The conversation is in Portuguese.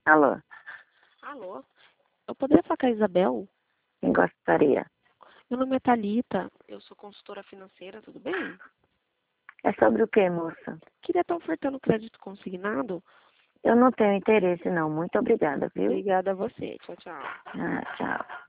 Alô, Alô? Eu poderia falar com a Isabel? quem gostaria? Meu nome é Thalita, eu sou consultora financeira, tudo bem? É sobre o que, moça? Queria estar ofertando crédito consignado. Eu não tenho interesse, não. Muito obrigada, viu? Obrigada a você. Tchau, tchau. Ah, tchau.